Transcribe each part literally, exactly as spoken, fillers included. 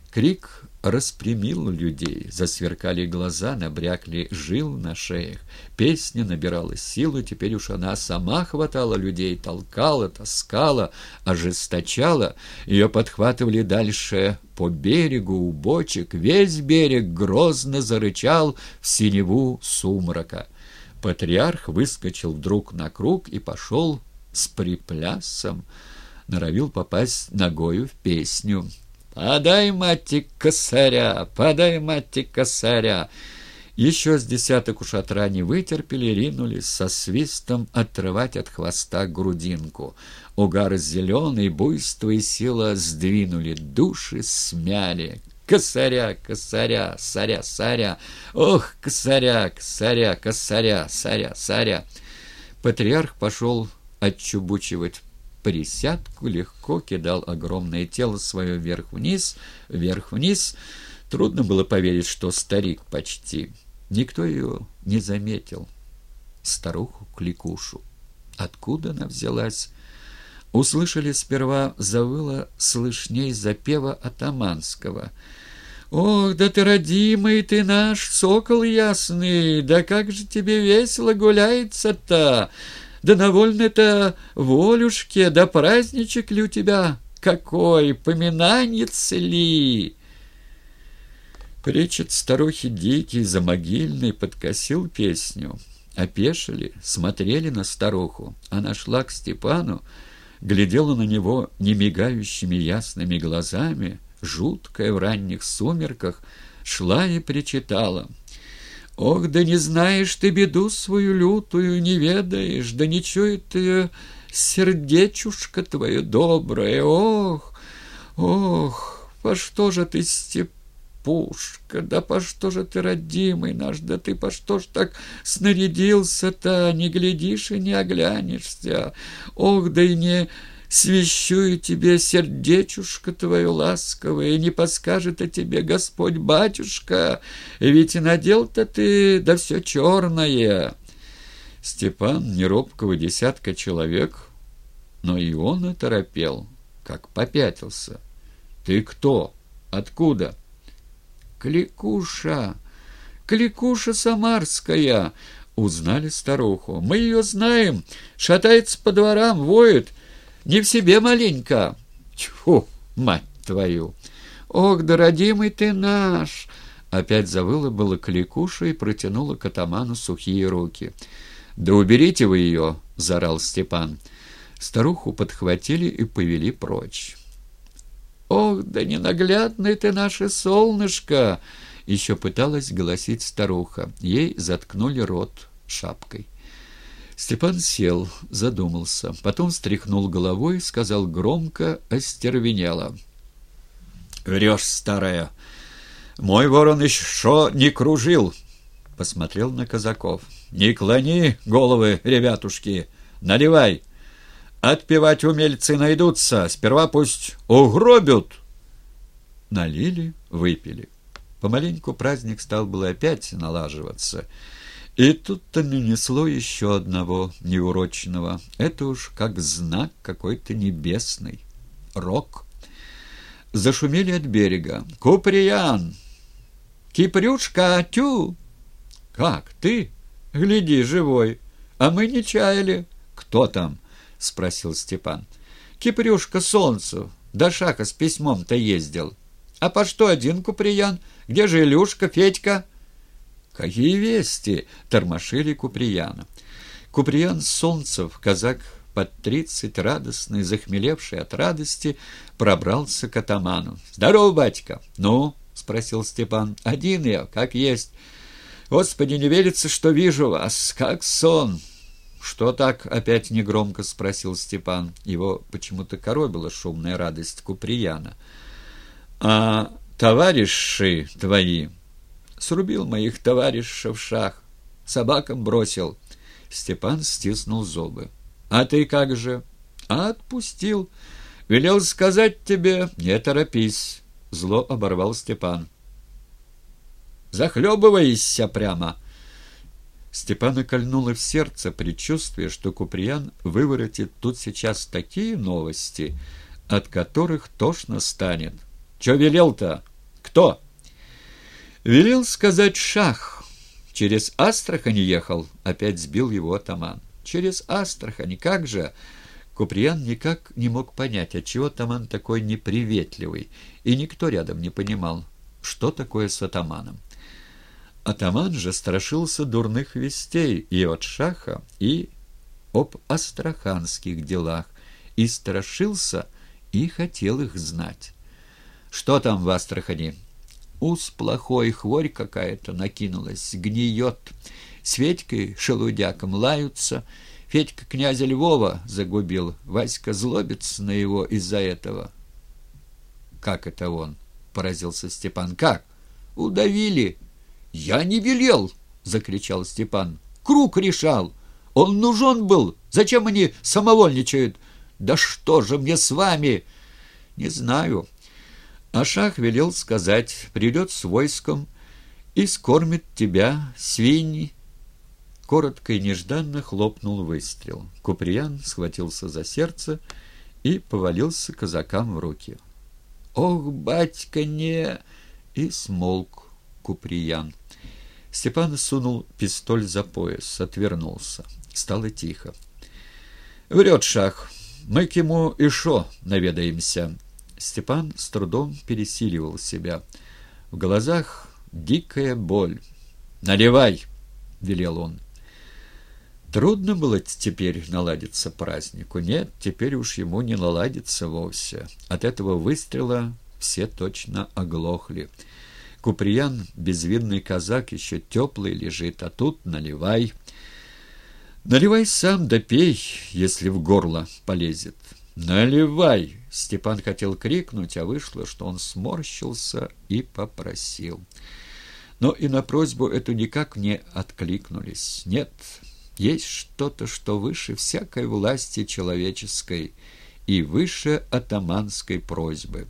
Крик распрямил людей, засверкали глаза, набрякли жилы на шеях. Песня набирала силу, теперь уж она сама хватала людей, толкала, таскала, ожесточала. Ее подхватывали дальше по берегу, у бочек. Весь берег грозно зарычал в синеву сумрака. Патриарх выскочил вдруг на круг и пошел с приплясом, норовил попасть ногою в песню. «Подай, мать, косаря! Подай, мать, косаря!» Еще с десяток у шатра не вытерпели, ринулись со свистом отрывать от хвоста грудинку. Угар зеленый, буйство и сила сдвинули, души смяли. «Косаря, косаря, саря, саря! Ох, косаря, косаря, косаря, саря, саря!» Патриарх пошел отчубучивать присядку, легко кидал огромное тело свое вверх-вниз, вверх-вниз. Трудно было поверить, что старик почти. Никто ее не заметил. Старуху-кликушу. Откуда она взялась? Услышали сперва, завыла слышней запева атаманского. «Ох, да ты, родимый ты наш, сокол ясный, да как же тебе весело гуляется-то! Да на вольной-то волюшке, да праздничек ли у тебя какой, поминанец ли?» Кричит старухи дикий, замогильный, подкосил песню. Опешили, смотрели на старуху. Она шла к Степану, глядела на него немигающими ясными глазами, жуткая в ранних сумерках, шла и причитала. «Ох, да не знаешь ты беду свою лютую, не ведаешь, да не чует ты сердечушка твое доброе, ох, ох, по что же ты, Степушка, да по что же ты, родимый наш, да ты по что ж так снарядился-то, не глядишь и не оглянешься, ох, да и не свящую тебе сердечушка твое ласковое, не подскажет о тебе Господь батюшка, ведь и надел-то ты, да все черное». Степан, неробкого десятка человек, но и он оторопел, как попятился. «Ты кто? Откуда?» «Кликуша, Кликуша Самарская!» Узнали старуху. «Мы ее знаем, шатается по дворам, воет. Не в себе маленько». «Тьфу, мать твою! Ох, да родимый ты наш!» Опять завыла было Кликуша и протянула к атаману сухие руки. «Да уберите вы ее!» — заорал Степан. Старуху подхватили и повели прочь. «Ох, да ненаглядное ты наше солнышко!» — еще пыталась голосить старуха. Ей заткнули рот шапкой. Степан сел, задумался, потом встряхнул головой и сказал громко, остервенело. «Врешь, старая! Мой ворон еще не кружил!» Посмотрел на казаков. «Не клони головы, ребятушки! Наливай! Отпевать умельцы найдутся, сперва пусть угробят!» Налили, выпили. Помаленьку праздник стал было опять налаживаться. И тут-то нанесло еще одного неурочного. Это уж как знак какой-то небесный. Рок. Зашумели от берега. «Куприян! Кипрюшка, тю!» «Как, ты? Гляди, живой! А мы не чаяли!» «Кто там?» — спросил Степан. «Кипрюшка Солнцу. До Шаха с письмом-то ездил. А по что один Куприян? Где же Илюшка, Федька?» «Какие вести?» — тормошили Куприяна. Куприян Солнцев, казак под тридцать, радостный, захмелевший от радости, пробрался к атаману. «Здорово, батька!» «Ну?» — спросил Степан. «Один я, как есть. Господи, не верится, что вижу вас, как сон!» «Что так?» — опять негромко спросил Степан. Его почему-то коробила шумная радость Куприяна. «А товарищи твои?» «Срубил моих товарищей в шах, собакам бросил». Степан стиснул зубы. «А ты как же?» «А отпустил. Велел сказать тебе, не торопись». Зло оборвал Степан. «Захлебывайся прямо». Степана кольнуло в сердце предчувствие, что Куприян выворотит тут сейчас такие новости, от которых тошно станет. «Че велел-то? Кто? Велел сказать шах. Через Астрахань ехал, опять сбил его атаман. Через Астрахань, как же? Куприян никак не мог понять, отчего атаман такой неприветливый, и никто рядом не понимал, что такое с атаманом. Атаман же страшился дурных вестей и от шаха, и об астраханских делах, и страшился, и хотел их знать. Что там в Астрахани? Ус плохой, хворь какая-то накинулась, гниет. С Федькой шелудяком лаются. Федька князя Львова загубил. Васька злобится на его из-за этого. Как это он? Поразился Степан. Как? Удавили. Я не велел, закричал Степан. Круг решал. Он нужен был. Зачем они самовольничают? Да что же мне с вами? Не знаю. А шах велел сказать, придет с войском и скормит тебя свиньи. Коротко и нежданно хлопнул выстрел. Куприян схватился за сердце и повалился казакам в руки. «Ох, батька, не!» И смолк Куприян. Степан сунул пистоль за пояс, отвернулся. Стало тихо. «Врет шах. Мы к ему и шо наведаемся». Степан с трудом пересиливал себя. В глазах дикая боль. «Наливай!» — велел он. Трудно было теперь наладиться празднику. Нет, теперь уж ему не наладится вовсе. От этого выстрела все точно оглохли. Куприян, безвинный казак, еще теплый лежит, а тут наливай. Наливай сам да пей, если в горло полезет. «Наливай!» — Степан хотел крикнуть, а вышло, что он сморщился и попросил. Но и на просьбу эту никак не откликнулись. Нет, есть что-то, что выше всякой власти человеческой и выше атаманской просьбы.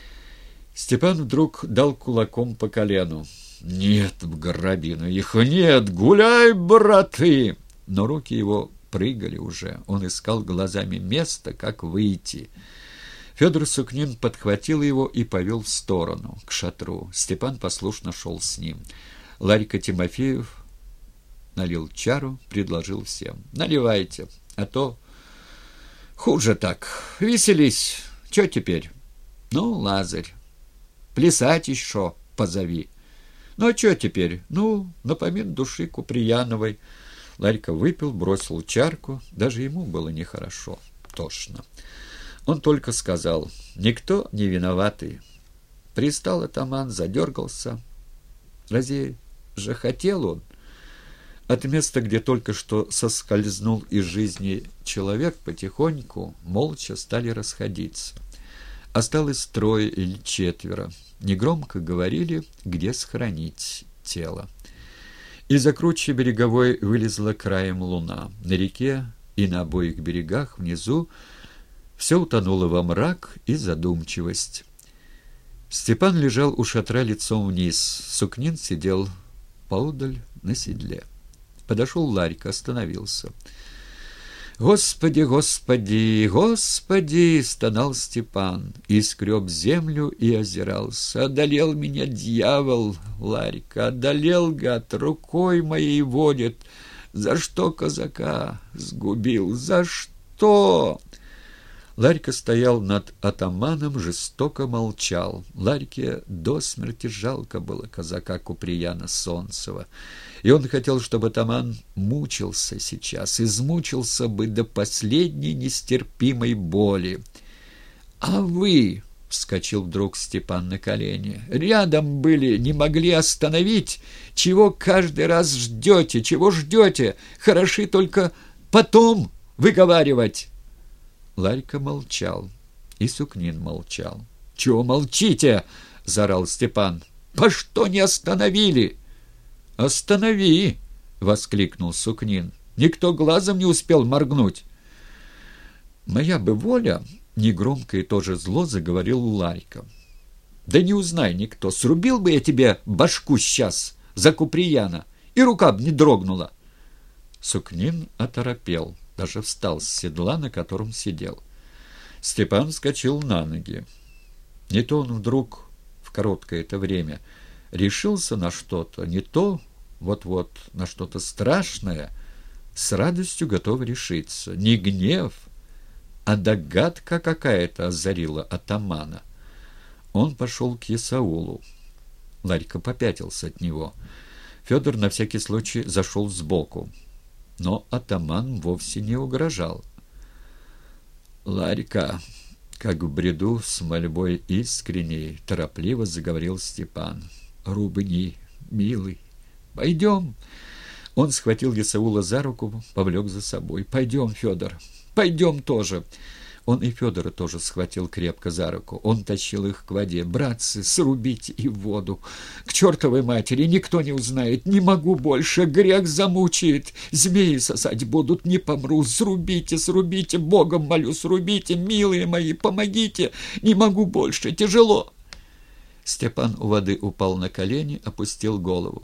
Степан вдруг дал кулаком по колену. «Нет, в грабину их нет! Гуляй, браты!» Но руки его прыгали уже. Он искал глазами место, как выйти. Федор Сукнин подхватил его и повел в сторону, к шатру. Степан послушно шел с ним. Ларька Тимофеев налил чару, предложил всем. «Наливайте, а то хуже так. Веселись. Че теперь? Ну, Лазарь, плясать еще позови. Ну, а че теперь? Ну, напомин души Куприяновой». Ларька выпил, бросил чарку. Даже ему было нехорошо, тошно. Он только сказал: «Никто не виноватый». Пристал атаман, задергался. Разве же хотел он? От места, где только что соскользнул из жизни человек, потихоньку, молча стали расходиться. Осталось трое или четверо. Негромко говорили, где схоронить тело. Из-за кручи береговой вылезла краем луна. На реке и на обоих берегах внизу все утонуло во мрак и задумчивость. Степан лежал у шатра лицом вниз. Сукнин сидел поодаль на седле. Подошел Ларька, остановился. «Господи, Господи, Господи!» — стонал Степан, и скреб землю и озирался. «Одолел меня дьявол, Ларька, одолел, гад, рукой моей водит. За что казака сгубил? За что?» Ларька стоял над атаманом, жестоко молчал. Ларьке до смерти жалко было казака Куприяна Солнцева. И он хотел, чтобы атаман мучился сейчас, измучился бы до последней нестерпимой боли. «А вы...» — вскочил вдруг Степан на колени. «Рядом были, не могли остановить. Чего каждый раз ждете, чего ждете? Хороши только потом выговаривать». Ларька молчал, и Сукнин молчал. «Чего молчите?» — заорал Степан. «По что не остановили?» «Останови!» — воскликнул Сукнин. «Никто глазом не успел моргнуть». «Моя бы воля!» — негромко и тоже зло заговорил Ларька. «Да не узнай никто, срубил бы я тебе башку сейчас за Куприяна, и рука б не дрогнула». Сукнин оторопел, даже встал с седла, на котором сидел. Степан вскочил на ноги. Не то он вдруг в короткое это время, решился на что-то, не то, вот-вот, на что-то страшное, с радостью готов решиться. Не гнев, а догадка какая-то озарила атамана. Он пошел к Есаулу. Ларька попятился от него. Федор на всякий случай зашел сбоку. Но атаман вовсе не угрожал. «Ларька», как в бреду с мольбой искренней, торопливо заговорил Степан. «Рубни, милый, пойдем». Он схватил Есаула за руку, повлек за собой. «Пойдем, Федор, пойдем тоже». Он и Федора тоже схватил крепко за руку. Он тащил их к воде. «Братцы, срубите и в воду! К чертовой матери! Никто не узнает! Не могу больше! Грех замучает! Змеи сосать будут! Не помру! Срубите, срубите! Богом молю, срубите! Милые мои, помогите! Не могу больше! Тяжело!» Степан у воды упал на колени, опустил голову.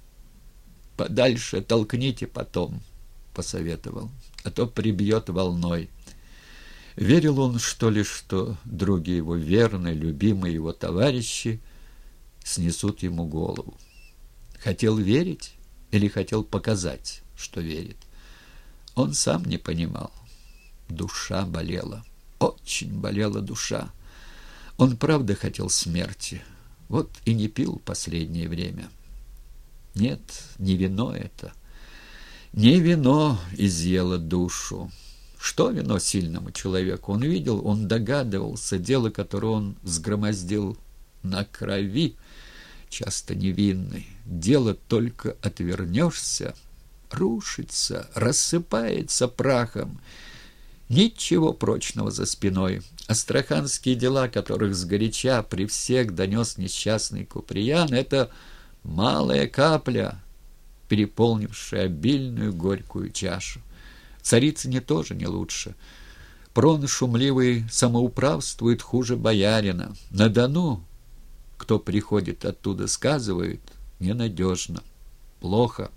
«Подальше толкните потом», — посоветовал, — «а то прибьет волной». Верил он, что ли, что другие его верные, любимые его товарищи снесут ему голову? Хотел верить или хотел показать, что верит? Он сам не понимал. Душа болела, очень болела душа. Он правда хотел смерти, вот и не пил последнее время. Нет, не вино это, не вино изъело душу. Что вино сильному человеку? Он видел, он догадывался, дело, которое он сгромоздил на крови, часто невинной. Дело только отвернешься, рушится, рассыпается прахом. Ничего прочного за спиной. Астраханские дела, которых сгоряча при всех донес несчастный Куприян, это малая капля, переполнившая обильную горькую чашу. Царицыне тоже не лучше. Прон шумливый самоуправствует хуже боярина. На Дону, кто приходит оттуда, сказывает, ненадежно, плохо.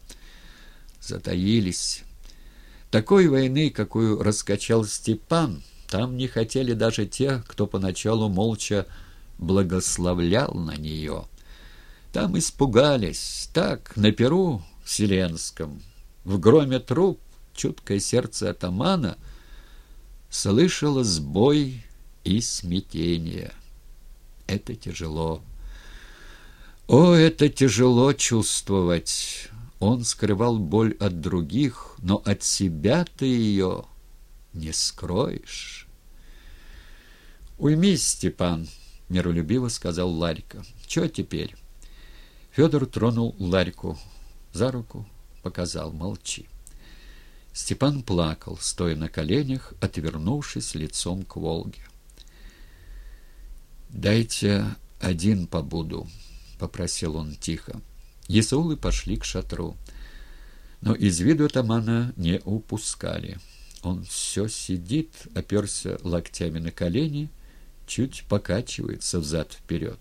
Затаились. Такой войны, какую раскачал Степан, там не хотели даже те, кто поначалу молча благословлял на нее. Там испугались. Так, на перу вселенском, в громе труп, чуткое сердце атамана слышало сбой и смятение. Это тяжело. О, это тяжело чувствовать. Он скрывал боль от других, но от себя ты ее не скроешь. «Уймись, Степан», — миролюбиво сказал Ларька. «Чего теперь?» Федор тронул Ларьку за руку, показал: «Молчи». Степан плакал, стоя на коленях, отвернувшись лицом к Волге. «Дайте один побуду», — попросил он тихо. Есаулы пошли к шатру, но из виду атамана не упускали. Он все сидит, оперся локтями на колени, чуть покачивается взад-вперед.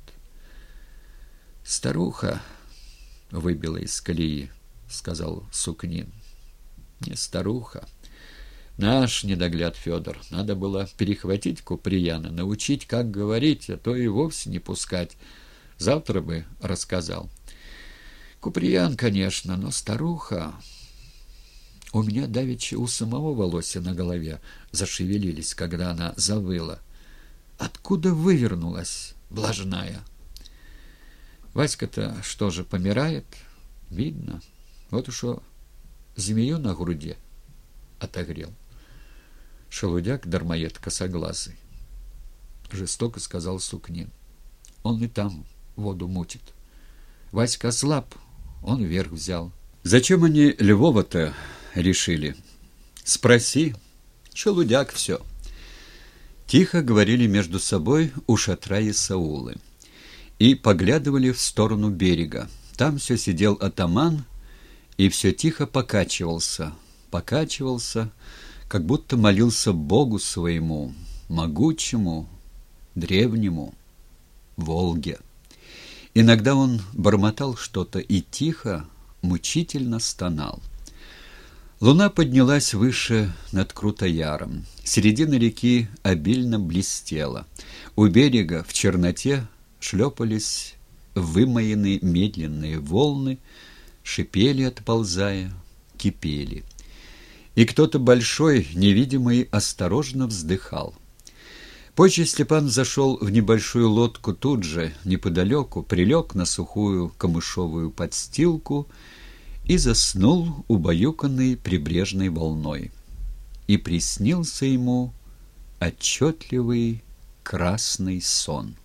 «Старуха выбила из колеи», — сказал Сукнин. «Не старуха. Наш недогляд Федор. Надо было перехватить Куприяна, научить, как говорить, а то и вовсе не пускать. Завтра бы рассказал. Куприян, конечно, но старуха...» У меня давеча у самого волосы на голове зашевелились, когда она завыла. Откуда вывернулась, блажная? Васька-то что же, помирает? Видно. Вот уж змею на груди отогрел. Шелудяк, дармоед косоглазый. Жестоко сказал Сукнин. Он и там воду мутит. Васька слаб, он верх взял. Зачем они Львова-то решили? Спроси. Шелудяк все. Тихо говорили между собой у шатра Есаулы и поглядывали в сторону берега. Там все сидел атаман и все тихо покачивался, покачивался, как будто молился Богу своему, могучему, древнему, Волге. Иногда он бормотал что-то и тихо, мучительно стонал. Луна поднялась выше над Крутояром. Середина реки обильно блестела. У берега в черноте шлепались вымоенные медленные волны, шипели, отползая, кипели. И кто-то большой, невидимый, осторожно вздыхал. Позже Степан зашел в небольшую лодку тут же, неподалеку, прилег на сухую камышовую подстилку и заснул, убаюканный прибрежной волной. И приснился ему отчетливый красный сон.